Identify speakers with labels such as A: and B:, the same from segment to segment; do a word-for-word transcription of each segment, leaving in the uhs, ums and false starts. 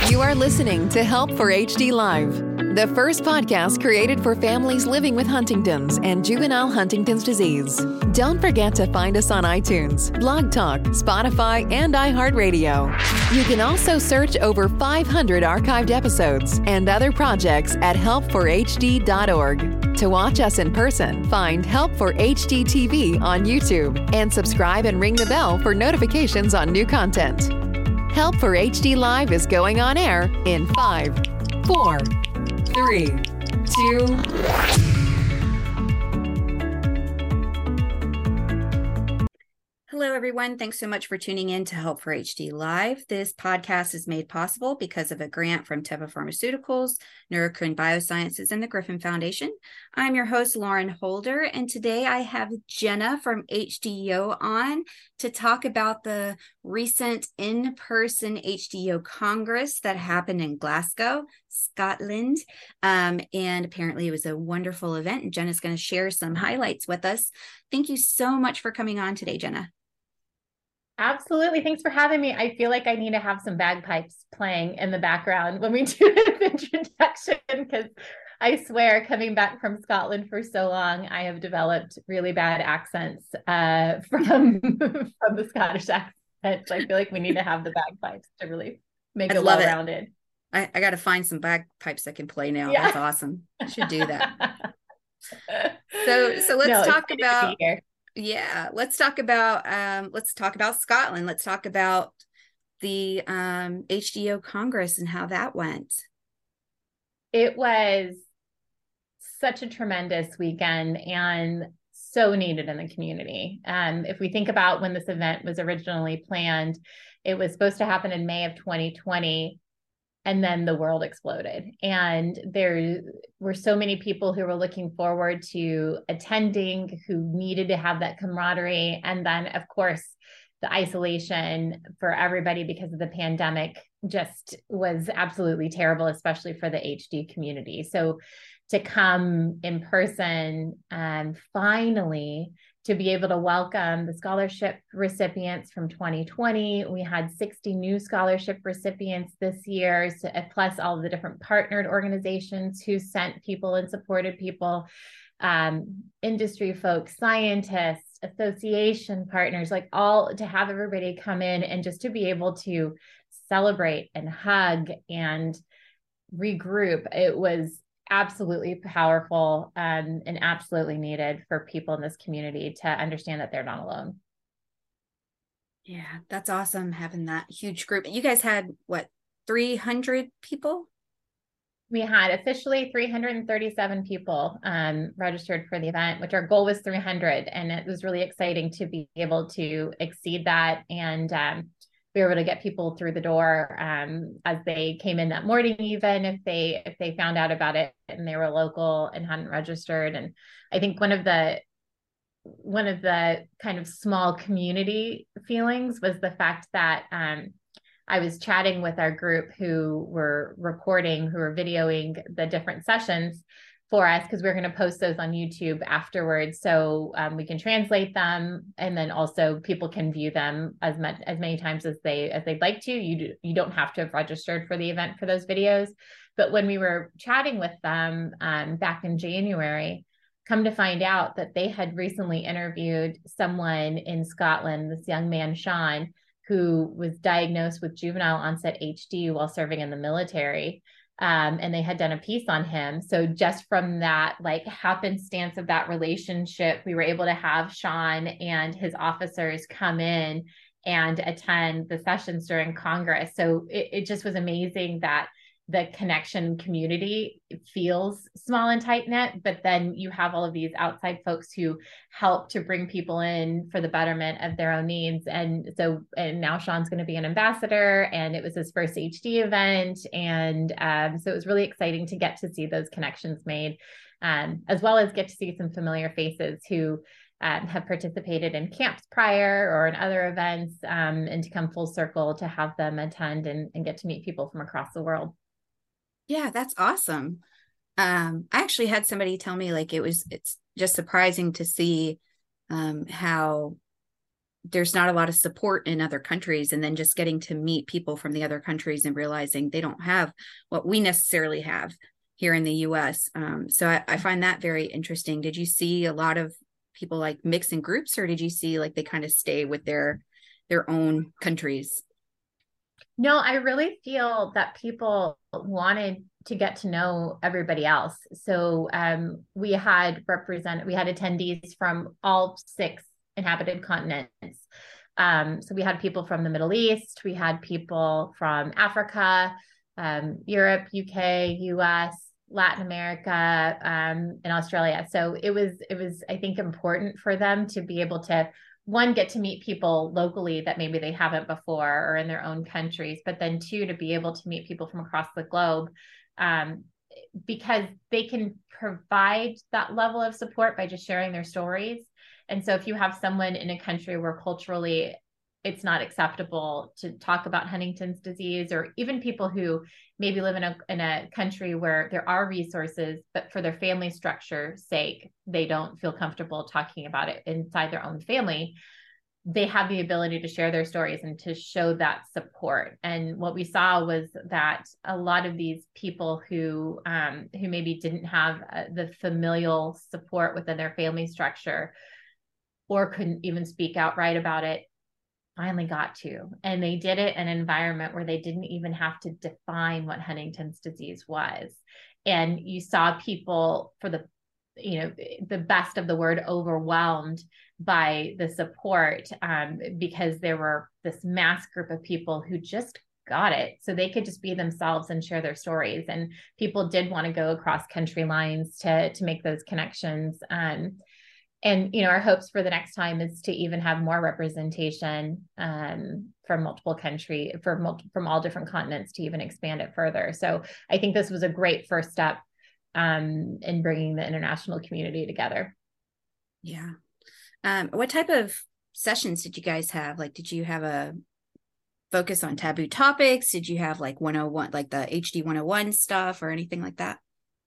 A: You are listening to Help for H D Live, the first podcast created for families living with Huntington's and juvenile Huntington's disease. Don't forget to find us on iTunes, Blog Talk, Spotify, and iHeartRadio. You can also search over five hundred archived episodes and other projects at help for h d dot org. To watch us in person, find Help for H D T V on YouTube and subscribe and ring the bell for notifications on new content. Help for H D Live is going on air in five, four, three, two.
B: Hello, everyone. Thanks so much for tuning in to Help for H D Live. This podcast is made possible because of a grant from Teva Pharmaceuticals, Neurocrine Biosciences, and the Griffin Foundation. I'm your host, Lauren Holder, and today I have Jenna from H D O on to talk about the recent in-person H D O Congress that happened in Glasgow, Scotland. Um, and apparently it was a wonderful event, and Jenna's going to share some highlights with us. Thank you so much for coming on today, Jenna.
C: Absolutely. Thanks for having me. I feel like I need to have some bagpipes playing in the background when we do this introduction, because I swear, coming back from Scotland for so long, I have developed really bad accents uh, from, from the Scottish accent. So I feel like we need to have the bagpipes to really make
B: I
C: it well-rounded.
B: I, I got to find some bagpipes that can play now. Yeah. That's awesome. I should do that. so, so let's no, talk about... Yeah, let's talk about um, let's talk about Scotland. Let's talk about the um, H D O Congress and how that went.
C: It was such a tremendous weekend and so needed in the community. Um, if we think about when this event was originally planned, it was supposed to happen in May of twenty twenty. And then the world exploded. And there were so many people who were looking forward to attending, who needed to have that camaraderie. And then, of course, the isolation for everybody because of the pandemic just was absolutely terrible, especially for the H D community. So to come in person and finally to be able to welcome the scholarship recipients from twenty twenty. We had sixty new scholarship recipients this year, so, plus all of the different partnered organizations who sent people and supported people, um, industry folks, scientists, association partners, like all to have everybody come in and just to be able to celebrate and hug and regroup. It was absolutely powerful um, and absolutely needed for people in this community to understand that they're not alone.
B: Yeah, that's awesome having that huge group. You guys had what, three hundred people?
C: We had officially three hundred thirty-seven people um, registered for the event, which our goal was three hundred. And it was really exciting to be able to exceed that and um, we were able to get people through the door um, as they came in that morning, even if they if they found out about it and they were local and hadn't registered. And I think one of the one of the kind of small community feelings was the fact that um, I was chatting with our group who were recording, who were videoing the different sessions for us, because we're going to post those on YouTube afterwards, so um, we can translate them, and then also people can view them as much as many times as they as they'd like to. You do, you don't have to have registered for the event for those videos. But when we were chatting with them um, back in January, come to find out that they had recently interviewed someone in Scotland, this young man Sean, who was diagnosed with juvenile onset H D while serving in the military. Um, and they had done a piece on him. So just from that, like happenstance of that relationship, we were able to have Sean and his officers come in and attend the sessions during Congress. So it, it just was amazing that the connection community feels small and tight knit, but then you have all of these outside folks who help to bring people in for the betterment of their own needs. And so, and now Sean's going to be an ambassador, and it was his first H D event. And um, so it was really exciting to get to see those connections made, um, as well as get to see some familiar faces who um, have participated in camps prior or in other events, um, and to come full circle to have them attend and, and get to meet people from across the world.
B: Yeah, that's awesome. Um, I actually had somebody tell me like it was, it's just surprising to see um, how there's not a lot of support in other countries, and then just getting to meet people from the other countries and realizing they don't have what we necessarily have here in the U S. Um, so I, I find that very interesting. Did you see a lot of people like mix in groups, or did you see like they kind of stay with their their own countries?
C: No, I really feel that people wanted to get to know everybody else. So um, we had represent we had attendees from all six inhabited continents. Um, so we had people from the Middle East, we had people from Africa, um, Europe, U K, U S, Latin America, um, and Australia. So it was it was I think important for them to be able to, one, get to meet people locally that maybe they haven't before or in their own countries, but then two, to be able to meet people from across the globe, um, because they can provide that level of support by just sharing their stories. And so if you have someone in a country where culturally it's not acceptable to talk about Huntington's disease, or even people who maybe live in a in a country where there are resources, but for their family structure's sake, they don't feel comfortable talking about it inside their own family, they have the ability to share their stories and to show that support. And what we saw was that a lot of these people who um, who maybe didn't have uh, the familial support within their family structure, or couldn't even speak outright about it, finally got to, and they did it in an environment where they didn't even have to define what Huntington's disease was. And you saw people, for the, you know, the best of the word, overwhelmed by the support, um, because there were this mass group of people who just got it, so they could just be themselves and share their stories. And people did want to go across country lines to to make those connections. Um, And, you know, our hopes for the next time is to even have more representation um, from multiple country, for multi, from all different continents, to even expand it further. So I think this was a great first step um, in bringing the international community together.
B: Yeah. Um, what type of sessions did you guys have? Like, did you have a focus on taboo topics? Did you have like one oh one, like the H D one oh one stuff or anything like that?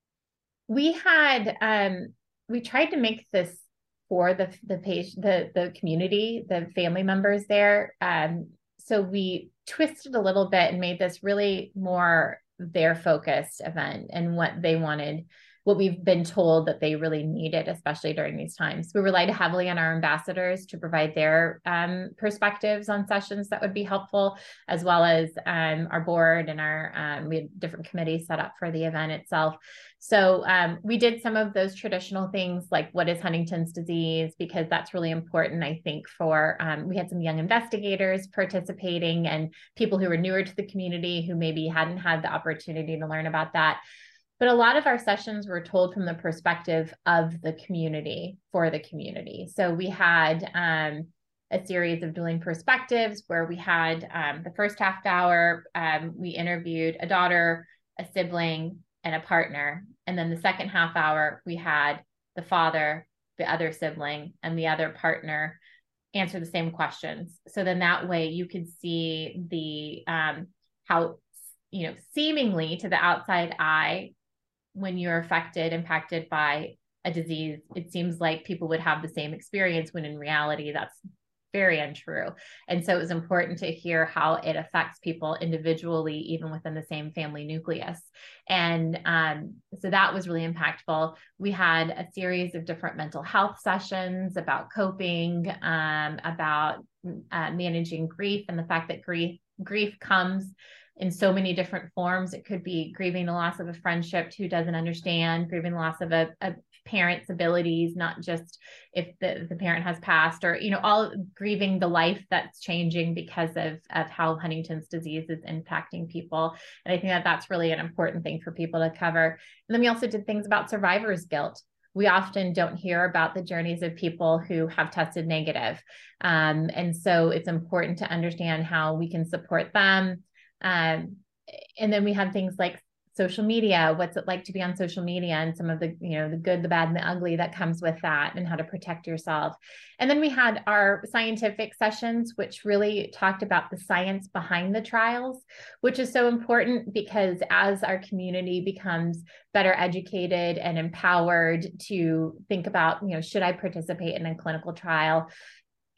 C: We had, um, we tried to make this for the the page the the community, the family members there. Um, so we twisted a little bit and made this really more their focused event and what they wanted, what we've been told that they really needed, especially during these times. We relied heavily on our ambassadors to provide their um, perspectives on sessions that would be helpful, as well as um, our board and our, um, we had different committees set up for the event itself. So um, we did some of those traditional things like what is Huntington's disease, because that's really important, I think, for, um, we had some young investigators participating and people who were newer to the community who maybe hadn't had the opportunity to learn about that. But a lot of our sessions were told from the perspective of the community, for the community. So we had um, a series of dueling perspectives where we had um, the first half hour, um, we interviewed a daughter, a sibling, and a partner. And then the second half hour, we had the father, the other sibling, and the other partner answer the same questions. So then that way you could see the, um, how, you know, seemingly to the outside eye, when you're affected, impacted by a disease, it seems like people would have the same experience, when in reality, that's very untrue. And so it was important to hear how it affects people individually, even within the same family nucleus. And um, so that was really impactful. We had a series of different mental health sessions about coping, um, about uh, managing grief, and the fact that grief grief comes in so many different forms. It could be grieving the loss of a friendship who doesn't understand, grieving the loss of a, a parent's abilities, not just if the, the parent has passed, or, you know, all grieving the life that's changing because of, of how Huntington's disease is impacting people. And I think that that's really an important thing for people to cover. And then we also did things about survivor's guilt. We often don't hear about the journeys of people who have tested negative. Um, and so it's important to understand how we can support them. Um, and then we have things like social media, what's it like to be on social media, and some of the, you know, the good, the bad, and the ugly that comes with that, and how to protect yourself. And then we had our scientific sessions, which really talked about the science behind the trials, which is so important, because as our community becomes better educated and empowered to think about, you know, should I participate in a clinical trial?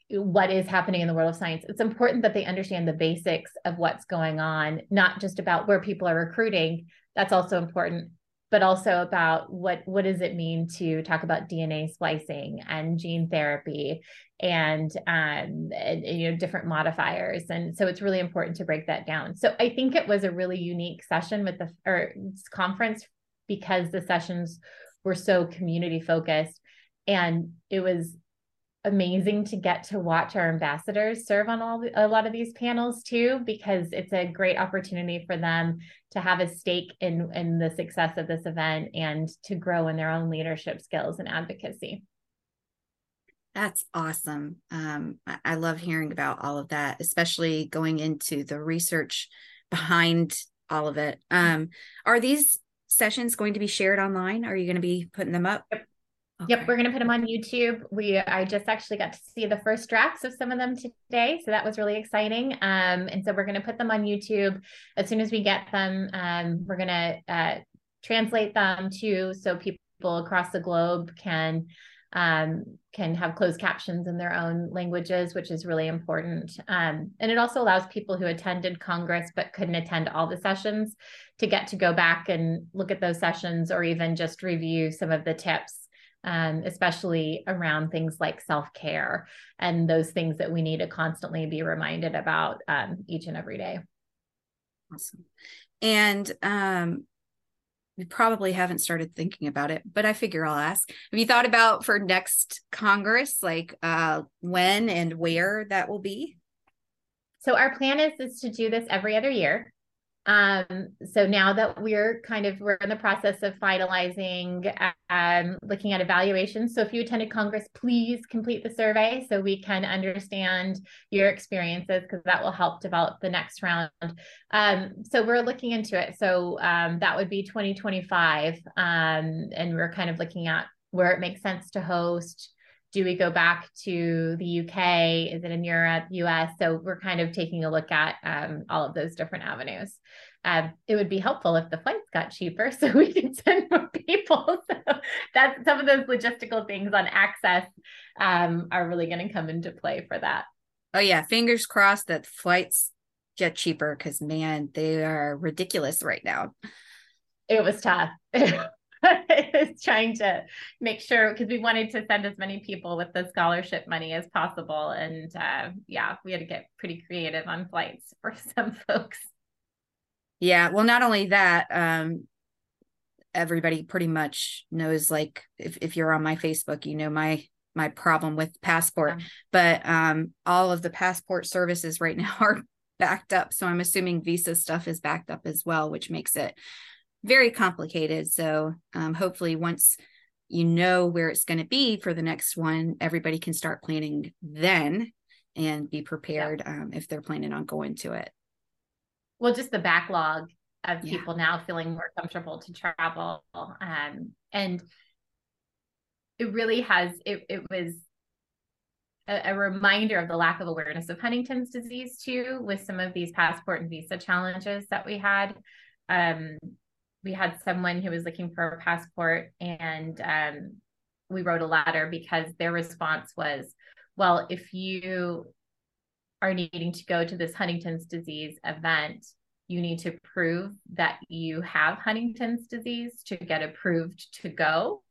C: what is happening in the world of science. It's important that they understand the basics of what's going on, not just about where people are recruiting. That's also important, but also about what, what does it mean to talk about D N A splicing and gene therapy and, um, and, you know, different modifiers. And so it's really important to break that down. So I think it was a really unique session with the or conference because the sessions were so community focused, and it was amazing to get to watch our ambassadors serve on all the, a lot of these panels too, because it's a great opportunity for them to have a stake in, in the success of this event and to grow in their own leadership skills and advocacy.
B: That's awesome. Um, I, I love hearing about all of that, especially going into the research behind all of it. Um, are these sessions going to be shared online? Are you going to be putting them up?
C: Yep. Okay. Yep, we're going to put them on YouTube. We I just actually got to see the first drafts of some of them today, so that was really exciting. Um, and so we're going to put them on YouTube as soon as we get them. Um, we're going to uh, translate them too, so people across the globe can um, can have closed captions in their own languages, which is really important. Um, and it also allows people who attended Congress but couldn't attend all the sessions to get to go back and look at those sessions, or even just review some of the tips. Um, especially around things like self-care and those things that we need to constantly be reminded about um, each and every day.
B: Awesome. And um, we probably haven't started thinking about it, but I figure I'll ask. Have you thought about for next Congress, like uh, when and where that will be?
C: So our plan is, is to do this every other year. Um, so now that we're kind of, we're in the process of finalizing, um, looking at evaluations. So if you attended Congress, please complete the survey so we can understand your experiences, because that will help develop the next round. Um, so we're looking into it. So um, that would be twenty twenty-five. Um, and we're kind of looking at where it makes sense to host. Do we go back to the U K? Is it in Europe, U S? So we're kind of taking a look at um, all of those different avenues. Um, it would be helpful if the flights got cheaper so we could send more people. So that's some of those logistical things on access um, are really going to come into play for that.
B: Oh yeah, fingers crossed that flights get cheaper, because man, they are ridiculous right now.
C: It was tough. It's trying to make sure, because we wanted to send as many people with the scholarship money as possible. And uh, yeah, we had to get pretty creative on flights for some folks.
B: Yeah, well, not only that, um, everybody pretty much knows, like, if, if you're on my Facebook, you know, my my problem with Passport, yeah. but um, all of the Passport services right now are backed up. So I'm assuming Visa stuff is backed up as well, which makes it very complicated. So um, hopefully once you know where it's going to be for the next one, everybody can start planning then and be prepared yeah. um, if they're planning on going to it.
C: Well, just the backlog of
B: yeah.
C: people now feeling more comfortable to travel. Um, and it really has, it, it was a, a reminder of the lack of awareness of Huntington's disease too, with some of these passport and visa challenges that we had. Um, we had someone who was looking for a passport, and um, we wrote a letter because their response was, well, if you are needing to go to this Huntington's disease event, you need to prove that you have Huntington's disease to get approved to go,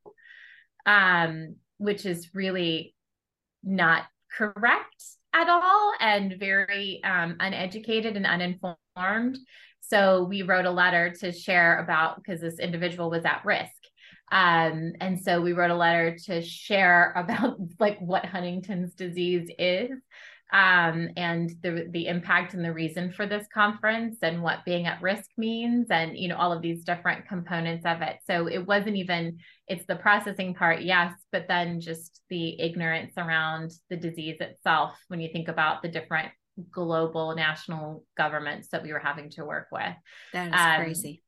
C: um, which is really not correct at all, and very um, uneducated and uninformed. So we wrote a letter to share about, because this individual was at risk. Um, and so we wrote a letter to share about like what Huntington's disease is, um, and the, the impact and the reason for this conference, and what being at risk means, and, you know, all of these different components of it. So it wasn't even, it's the processing part, yes, but then just the ignorance around the disease itself, when you think about the different global national governments that we were having to work with.
B: That is
C: um,
B: crazy.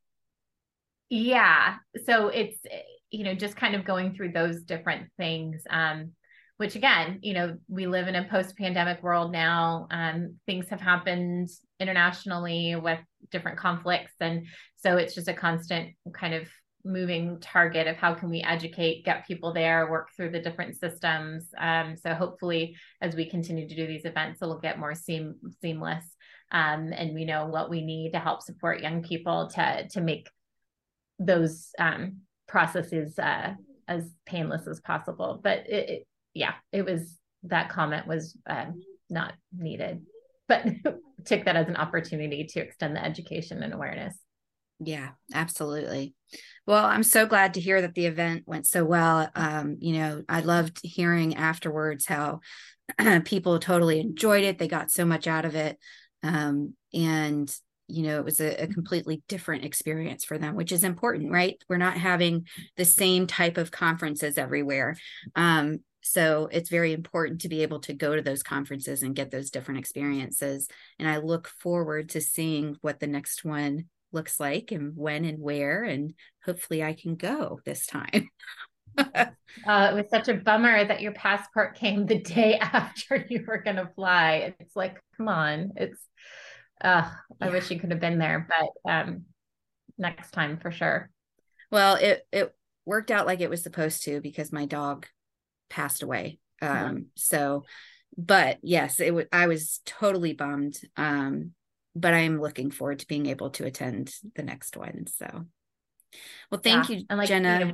C: Yeah. So it's, you know, just kind of going through those different things, um, which again, you know, we live in a post-pandemic world now. Um, things have happened internationally with different conflicts. And so it's just a constant kind of moving target of how can we educate, get people there, work through the different systems. Um, so hopefully as we continue to do these events, it'll get more seam seamless. Um, and we know what we need to help support young people to, to make those um, processes uh, as painless as possible. But it, it, yeah, it was, that comment was um, not needed, but took that as an opportunity to extend the education and awareness.
B: Yeah, absolutely. Well, I'm so glad to hear that the event went so well. Um, you know, I loved hearing afterwards how people totally enjoyed it. They got so much out of it. Um, and, you know, it was a, a completely different experience for them, which is important, right? We're not having the same type of conferences everywhere. Um, so it's very important to be able to go to those conferences and get those different experiences. And I look forward to seeing what the next one looks like and when and where, and hopefully I can go this time.
C: uh, it was such a bummer that your passport came the day after you were going to fly. It's like, come on, it's, uh, yeah. I wish you could have been there, but um, next time for sure. Well,
B: it, it worked out like it was supposed to because my dog passed away. Um, yeah. So, but yes, it w- I was totally bummed. Um, but I'm looking forward to being able to attend the next one. So, well, thank yeah. you, and like, Jenna. You know,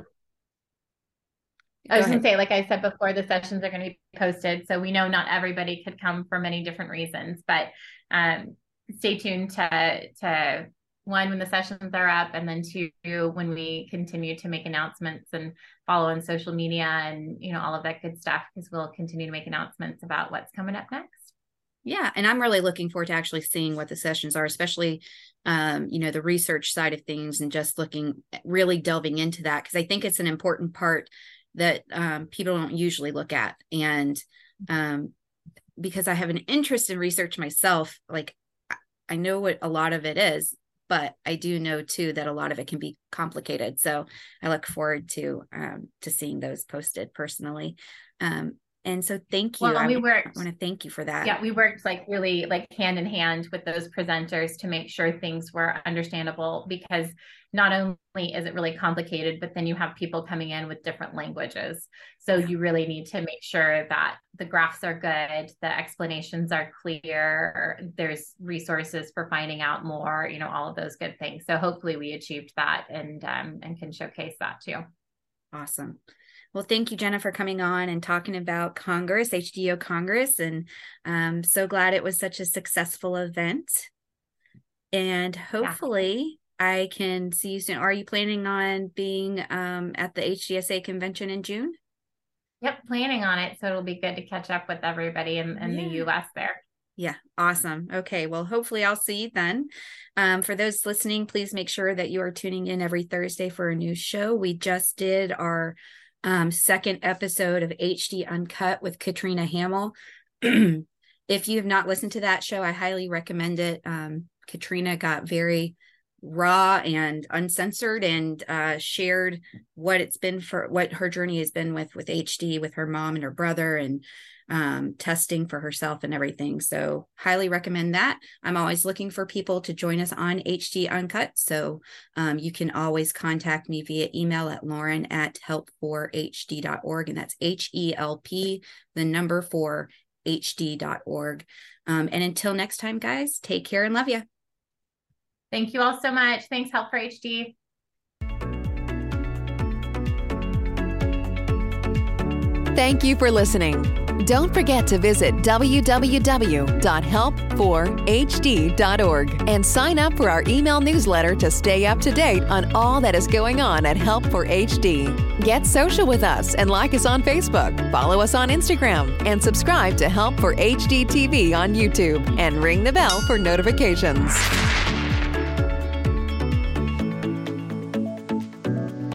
C: I was going to say, like I said before, the sessions are going to be posted. So we know not everybody could come for many different reasons, but um, stay tuned to, to one, when the sessions are up, and then two, when we continue to make announcements and follow on social media and, you know, all of that good stuff, because we'll continue to make announcements about what's coming up next.
B: Yeah. And I'm really looking forward to actually seeing what the sessions are, especially, um, you know, the research side of things and just looking, really delving into that, because I think it's an important part that um, people don't usually look at. And um, because I have an interest in research myself, like I know what a lot of it is, but I do know too that a lot of it can be complicated. So I look forward to um, to seeing those posted personally. Um, And so thank you.
C: Well, we worked,
B: I want to thank you for that.
C: Yeah, we worked like really like hand in hand with those presenters to make sure things were understandable, because not only is it really complicated, but then you have people coming in with different languages. So you really need to make sure that the graphs are good, the explanations are clear, there's resources for finding out more, you know, all of those good things. So hopefully we achieved that and um, and can showcase that too.
B: Awesome. Well, thank you, Jenna, for coming on and talking about Congress, H D O Congress. And I'm so glad it was such a successful event. And hopefully yeah. I can see you soon. Are you planning on being um, at the H D S A convention in June?
C: Yep, planning on it. So it'll be good to catch up with everybody in, in yeah. the U S there.
B: Yeah, awesome. Okay, well, hopefully I'll see you then. Um, for those listening, please make sure that you are tuning in every Thursday for a new show. We just did our Um, second episode of H D Uncut with Katrina Hamill. If you have not listened to that show, I highly recommend it. Um, Katrina got very raw and uncensored and uh, shared what it's been for, what her journey has been with, with H D, with her mom and her brother, and um, testing for herself and everything. So highly recommend that. I'm always looking for people to join us on H D Uncut. So um, you can always contact me via email at Lauren at help for H D dot org. And that's H E L P, the number for H D dot org. Um, and until next time, guys, take care and love you.
C: Thank you all so much. Thanks, Help for H D.
A: Thank you for listening. Don't forget to visit w w w dot help for h d dot org and sign up for our email newsletter to stay up to date on all that is going on at Help for H D. Get social with us and like us on Facebook, follow us on Instagram, and subscribe to Help for H D T V on YouTube, and ring the bell for notifications.